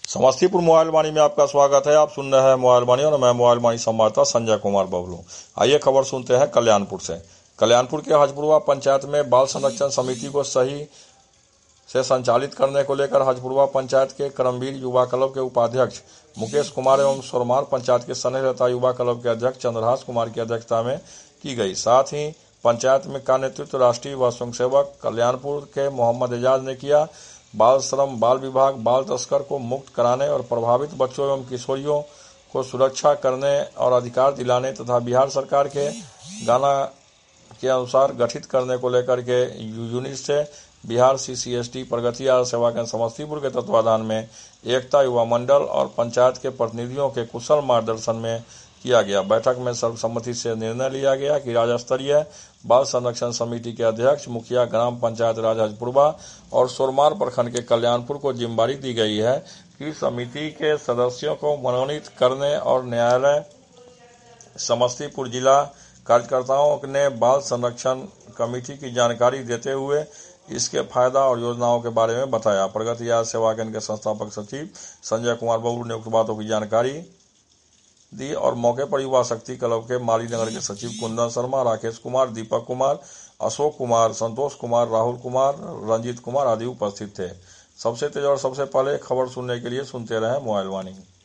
Samastipur mobile वाणी में आपका स्वागत है। आप सुन रहे हैं मोबाइल वाणी और मैं मोबाइल वाणी संवाददाता संजय कुमार बबलू। आइए खबर सुनते हैं कल्याणपुर से। कल्याणपुर के हजपुरवा पंचायत में बाल संरक्षण समिति को सही से संचालित करने को लेकर हजपुरवा पंचायत के कर्मवीर युवा क्लब के उपाध्यक्ष मुकेश कुमार एवं सोरमार पंचायत के स्नेहलता युवा क्लब के अध्यक्ष चंद्रहास कुमार की अध्यक्षता में की गई। साथ ही पंचायत में का नेतृत्व राष्ट्रीय व स्वयंसेवक कल्याणपुर के मोहम्मद एजाज ने किया। बाल श्रम, बाल विभाग, बाल तस्कर को मुक्त कराने और प्रभावित बच्चों एवं किशोरियों को सुरक्षा करने और अधिकार दिलाने तथा बिहार सरकार के गाना के अनुसार गठित करने को लेकर के यूनिट से बिहार CCST प्रगति आहार सेवा केंद्र समस्तीपुर के तत्वाधान में एकता युवा मंडल और पंचायत के प्रतिनिधियों के कुशल मार्गदर्शन में किया गया। बैठक में सर्वसम्मति से निर्णय लिया गया कि राज्य स्तरीय बाल संरक्षण समिति के अध्यक्ष, मुखिया ग्राम पंचायत राज हजपुरवा और सोरमार प्रखंड के कल्याणपुर को जिम्मेदारी दी गई है कि समिति के सदस्यों को मनोनीत करने और न्यायालय समस्तीपुर जिला कार्यकर्ताओं ने बाल संरक्षण कमेटी की जानकारी देते हुए इसके फायदा और योजनाओं के बारे में बताया। प्रगति आहार सेवा केंद्र के संस्थापक सचिव संजय कुमार बबलू ने उक्त बातों की जानकारी दी और मौके पर युवा शक्ति क्लब के माली नगर के सचिव कुंदन शर्मा, राकेश कुमार, दीपक कुमार, अशोक कुमार, संतोष कुमार, राहुल कुमार, रंजीत कुमार आदि उपस्थित थे। सबसे तेज और सबसे पहले खबर सुनने के लिए सुनते रहें मोबाइल वाणी।